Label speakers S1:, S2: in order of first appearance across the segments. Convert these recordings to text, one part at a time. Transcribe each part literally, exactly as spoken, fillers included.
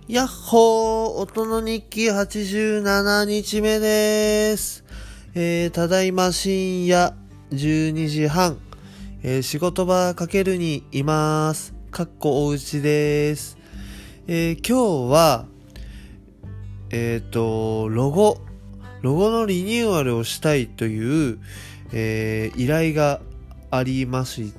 S1: やっほー、音の日記はちじゅうななにちめです。えー、ただいま深夜じゅうにじはん、えー、仕事場かけるにいます。かっこおうちです。えー、今日は、えっと、ロゴ、ロゴのリニューアルをしたいという、えー、依頼がありまして、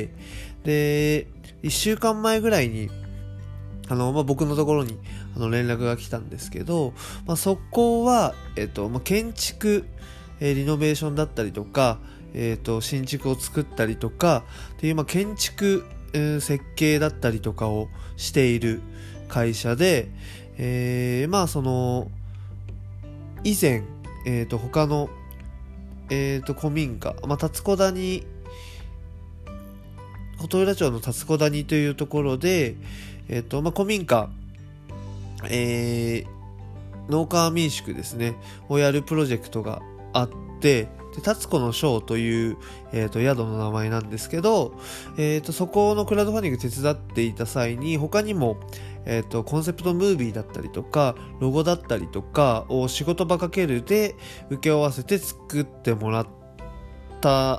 S1: で、いっしゅうかんまえぐらいに、あの、まあ、僕のところにあの連絡が来たんですけど、まあ、そこは、えっと、まあ、建築、えー、リノベーションだったりとか、えっと、新築を作ったりとか、っていう、まあ、建築、えー、設計だったりとかをしている会社で、えー、まあ、その、以前、えっと、他の、えっと、古民家、まあ、達子谷、琴浦町の達子谷というところで、えっと、まあ、古民家、えー、農家民宿ですね、をやるプロジェクトがあって、で、達子の章という、えっと、宿の名前なんですけど、えっと、そこのクラウドファンディング手伝っていた際に、他にも、えっと、コンセプトムービーだったりとか、ロゴだったりとかを仕事場かけるで受け合わせて作ってもらった、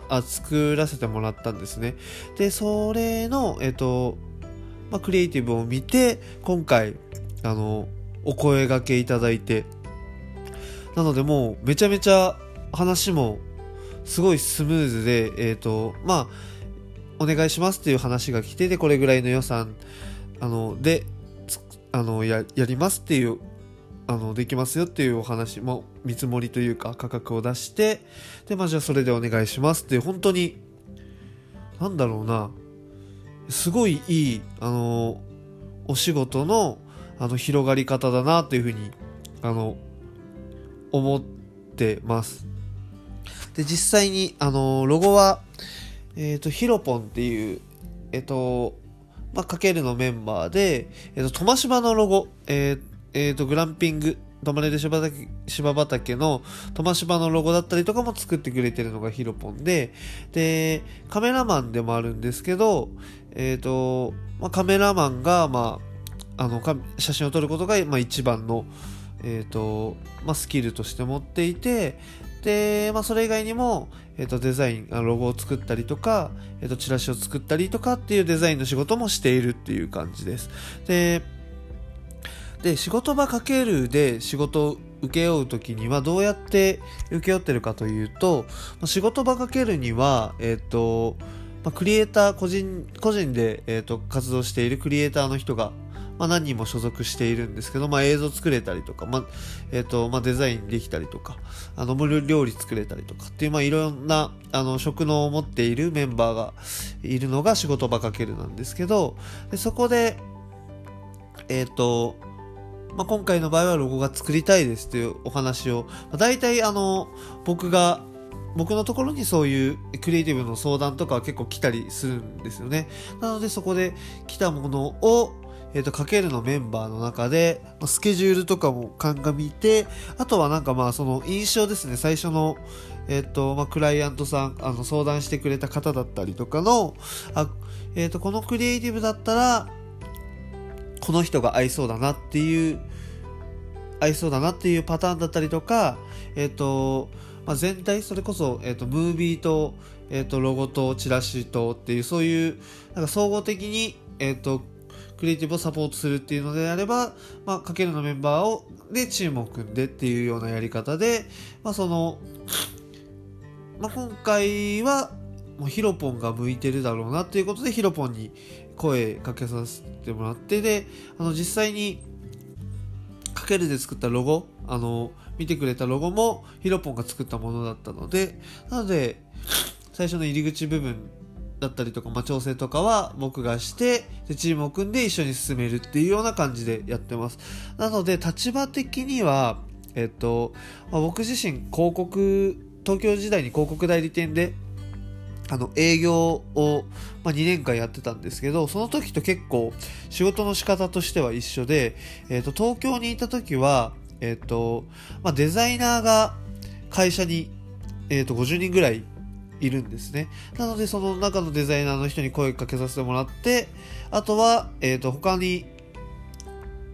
S1: あ、作らせてもらったんですね。で、それの、えっと、まあ、クリエイティブを見て、今回、あの、お声掛けいただいて、なのでもう、めちゃめちゃ話も、すごいスムーズで、えっと、まあ、お願いしますっていう話が来て、で、これぐらいの予算、あの、で、あの、や、やりますっていう、あの、できますよっていうお話も、見積もりというか、価格を出して、で、まあ、じゃあそれでお願いしますっていう、本当に、なんだろうな、すごいいい、あの、お仕事の、あの、広がり方だなというふうに、あの、思ってます。で、実際に、あの、ロゴは、えっと、ヒロポンっていう、えっと、まあ、かけるのメンバーで、えっと、トマシバのロゴ、えーえーと、グランピング、泊まれる柴畑、柴畑のトマシバのロゴだったりとかも作ってくれてるのがヒロポンで、で、カメラマンでもあるんですけど、えっと、まあ、カメラマンが、まあ、あの、写真を撮ることが、まあ、一番の、えっと、まあ、スキルとして持っていて、で、まあ、それ以外にも、えっと、デザイン、ロゴを作ったりとか、えっと、チラシを作ったりとかっていうデザインの仕事もしているっていう感じです。で、で、仕事場かけるで仕事を請け負うときにはどうやって請け負ってるかというと、仕事場かけるには、えっと、まあ、クリエイター、個人、個人で、えっと、活動しているクリエイターの人が、まあ、何人も所属しているんですけど、まあ、映像作れたりとか、まあ、えっと、まあ、デザインできたりとか、あの、無料料理作れたりとかっていう、まあ、いろんな、あの、職能を持っているメンバーがいるのが仕事場かけるなんですけど、でそこで、えっと、まあ、今回の場合はロゴが作りたいですというお話を、まあ、大体あの、僕が、僕のところにそういうクリエイティブの相談とかは結構来たりするんですよね。なのでそこで来たものを、えっと、かけるのメンバーの中で、まあ、スケジュールとかも鑑みて、あとはなんかまあその印象ですね、最初の、えっと、まあ、クライアントさん、あの、相談してくれた方だったりとかの、あ、えっと、このクリエイティブだったら、この人が合いそうだなっていう、合いそうだなっていうパターンだったりとか、えっと、まあ、全体、それこそ、えっと、ムービーと、えっと、ロゴとチラシとっていう、そういう、なんか総合的に、えっと、クリエイティブをサポートするっていうのであれば、まあ、かけるのメンバーを、で、チームを組んでっていうようなやり方で、まあ、その、まあ、今回は、もうヒロポンが向いてるだろうなっていうことで、ヒロポンに声かけさせてもらって、で、あの、実際に、かけるで作ったロゴ、あの、見てくれたロゴもヒロポンが作ったものだったので、なので、最初の入り口部分だったりとか、まあ、調整とかは僕がして、で、チームを組んで一緒に進めるっていうような感じでやってます。なので、立場的には、えっと、まあ、僕自身広告、東京時代に広告代理店で、あの、営業を、まあ、にねんかんやってたんですけど、その時と結構仕事の仕方としては一緒で、えっと、東京にいた時は、えっと、まあ、デザイナーが会社に、えっと、ごじゅうにんぐらいいるんですね。なので、その中のデザイナーの人に声かけさせてもらって、あとは、えっと、他に、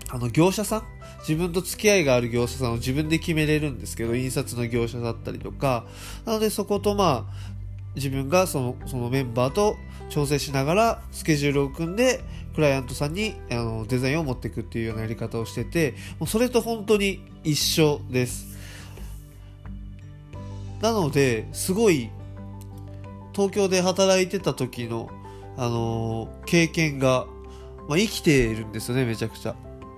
S1: あの業者さん、自分と付き合いがある業者さんを自分で決めれるんですけど、印刷の業者だったりとか、なのでそことまあ自分がそのそのメンバーと調整しながらスケジュールを組んでクライアントさんにあのデザインを持っていくっていうようなやり方をしてて、もうそれと本当に一緒です。なのですごい東京で働いてた時の、あのー経験が、まあ、生きているんですよね、めちゃくちゃ。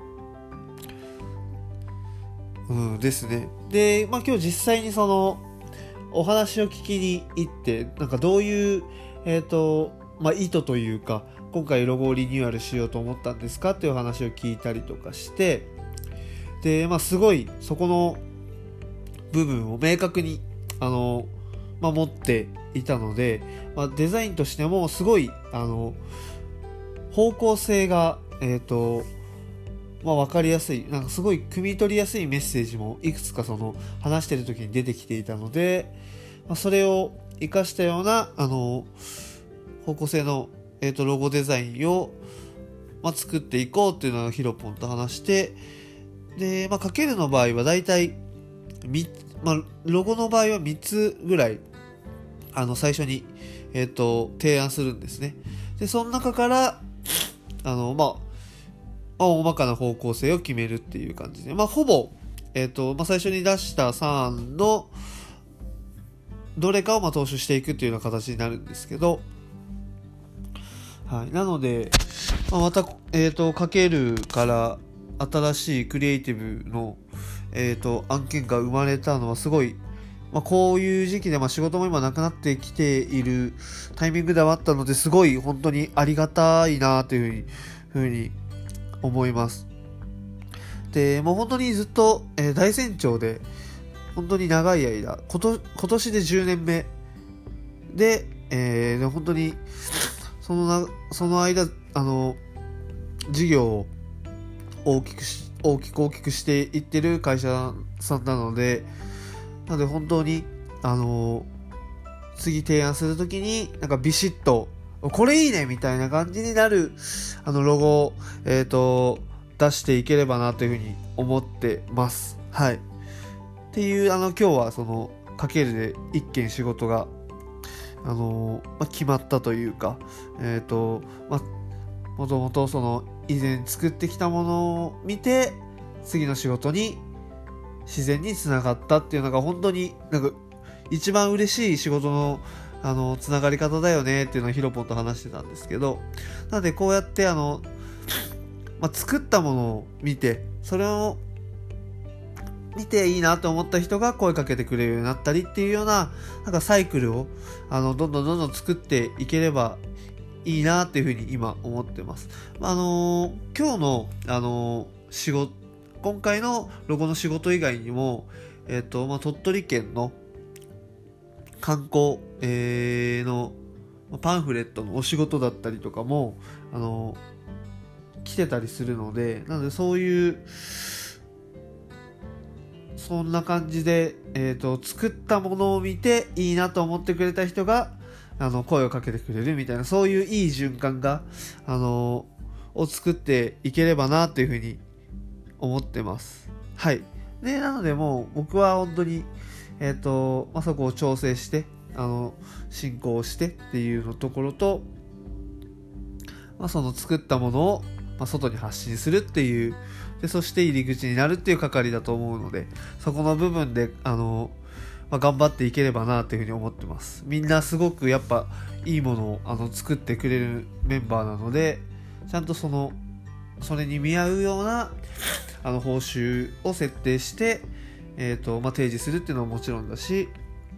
S1: うんですね。で、まあ今日実際にそのお話を聞きに行って、なんかどういう、えっと、まあ意図というか、今回ロゴをリニューアルしようと思ったんですかっていう話を聞いたりとかして、で、まあすごいそこの部分を明確に、あの、まあ持っていたので、まあデザインとしてもすごい、あの、方向性が、えっと、まあ、分かりやすい、なんかすごい汲み取りやすいメッセージもいくつかその話してる時に出てきていたので、まあ、それを活かしたようなあの方向性の、えー、とロゴデザインを、まあ、作っていこうっていうのをヒロポンと話して、で、まあ、かけるの場合はだいたい、まあ、ロゴの場合はみっつぐらいあの最初に、えー、と提案するんですね。でその中からあのまあまあ、大まかな方向性を決めるっていう感じで、まあ、ほぼ、えっと、まあ、最初に出したさんあんのどれかをまあ踏襲していくっていうような形になるんですけど、はい、なので、まあ、また、えっと、かけるから新しいクリエイティブの、えっと、案件が生まれたのはすごい、まあ、こういう時期で、まあ、仕事も今なくなってきているタイミングではあったので、すごい本当にありがたいなというふうに、ふうに思います。で、もう本当にずっと、えー、大船長で、本当に長い間、こと今年でじゅうねんめで、えー、で本当に、そのな、その間、あの、事業を大きくし、大きく大きくしていってる会社さんなので、なので本当に、あの、次提案するときに、なんかビシッと、これいいねみたいな感じになるあのロゴを、えーと、出していければなというふうに思ってます。はい。っていうあの今日はそのかけるで一件仕事があのーまあ、決まったというか、えっとまあもともとその以前作ってきたものを見て次の仕事に自然につながったっていうのが本当になんか一番嬉しい仕事のあのつながり方だよねっていうのをヒロポンと話してたんですけど、なのでこうやってあの、まあ、作ったものを見てそれを見ていいなと思った人が声かけてくれるようになったりっていうようななんかサイクルをあのどんどんどんどん作っていければいいなっていうふうに今思ってます。あのー、今日の、あのー、仕事今回のロゴの仕事以外にも、えっとまあ、鳥取県の観光、えー、のパンフレットのお仕事だったりとかも、あのー、来てたりするので、なのでそういうそんな感じで、えーと、作ったものを見ていいなと思ってくれた人があの声をかけてくれるみたいな、そういういい循環が、あのー、を作っていければなというふうに思ってます。はい。で、なのでもう僕は本当に、えっと、まあ、そこを調整して、あの、進行してっていうのところと、まあ、その作ったものを、まあ、外に発信するっていう、で、そして入り口になるっていう係だと思うので、そこの部分で、あの、まあ、頑張っていければなというふうに思ってます。みんなすごくやっぱいいものをあの作ってくれるメンバーなので、ちゃんとその、それに見合うようなあの報酬を設定して、えーとまあ、提示するっていうのはもちろんだし、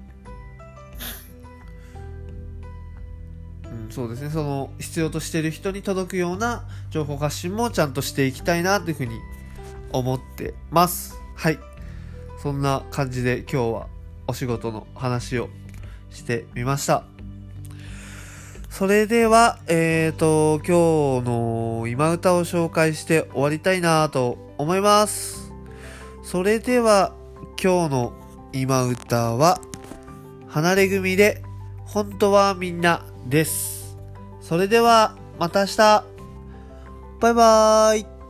S1: うん、そうですね、その必要としている人に届くような情報発信もちゃんとしていきたいなというふうに思ってます。はい、そんな感じで今日はお仕事の話をしてみました。それでは、えーと、今日の今歌を紹介して終わりたいなと思います。それでは、今日の今歌は、離れ組で、本当はみんなです。それでは、また明日。バイバーイ。